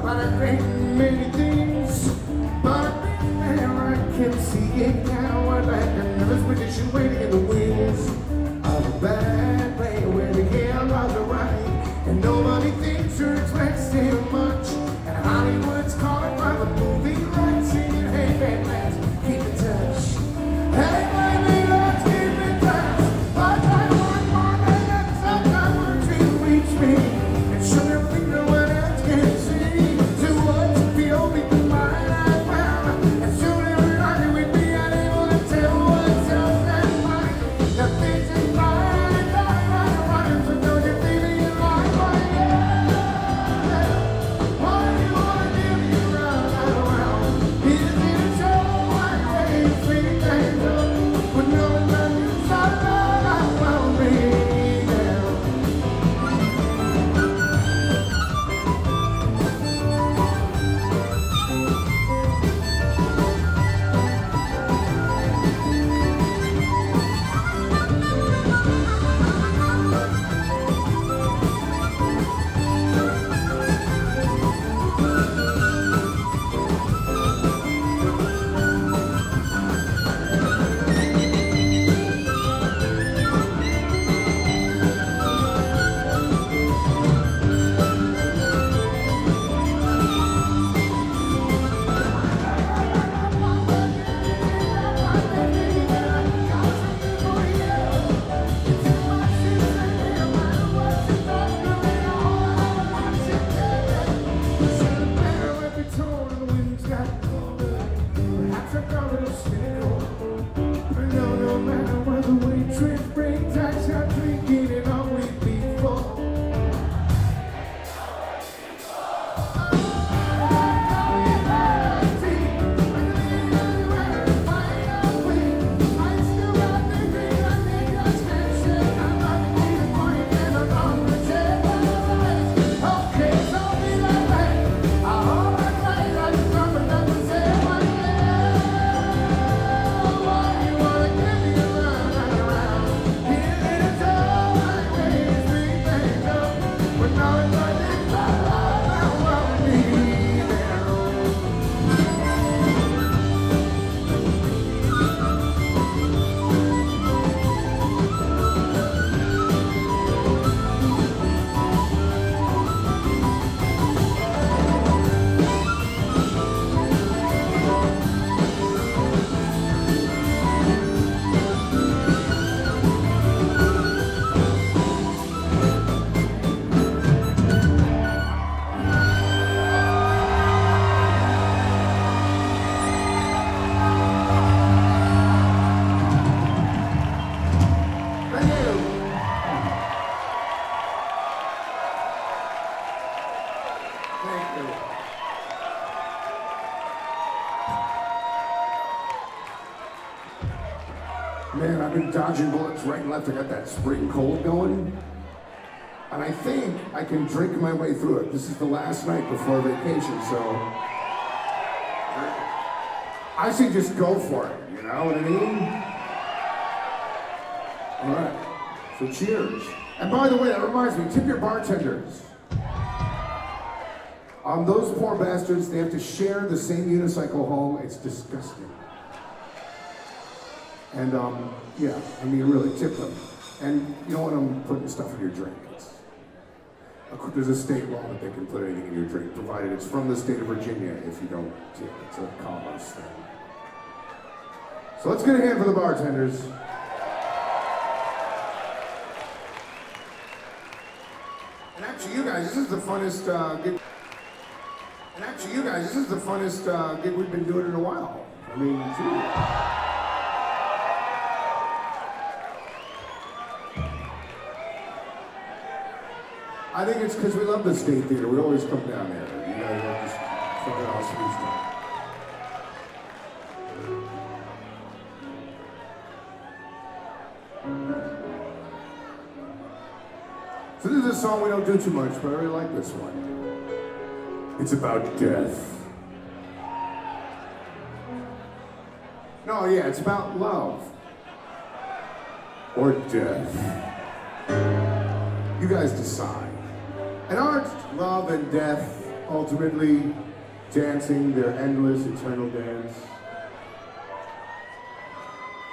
But I think many things, but I think there I can see it now. We're like a nervous magician waiting in the wings of a bad play where the heroes are right, and nobody thinks or expects too much. And Hollywood's calling by the movie lights, singing, hey, man, let's keep in touch. Hey, baby, let's keep in touch. But I want more than that, sometimes to reach me and show your finger what else can see. To what you feel, we can find out well. And soon everybody we'd be unable to tell what's else and mine. The things in mine, running, so don't you feel me in line, why, yeah. Why do you wanna give me a run around? Is it a show, one way, sweet things up, but no one does you stop, I won't be there. Man, I've been dodging bullets right and left. I got that spring cold going. And I think I can drink my way through it. This is the last night before vacation, so I say just go for it, you know what I mean? All right, so cheers. And by the way, that reminds me, tip your bartenders. Those poor bastards, they have to share the same unicycle home. It's disgusting. And yeah, I mean, really tip them. And you don't want them putting stuff in your drink. There's a state law that they can put anything in your drink, provided it's from the state of Virginia if you don't tip. It's a commerce thing. So let's get a hand for the bartenders. And actually, you guys, this is the funnest gig. And actually, you guys, this is the funnest gig we've been doing in a while. I mean, gee. I think it's because we love the State Theater. We always come down there. You guys are just fucking awesome stuff. So this is a song we don't do too much, but I really like this one. It's about death. No, yeah, it's about love. Or death. You guys decide. And aren't love and death ultimately dancing their endless, eternal dance.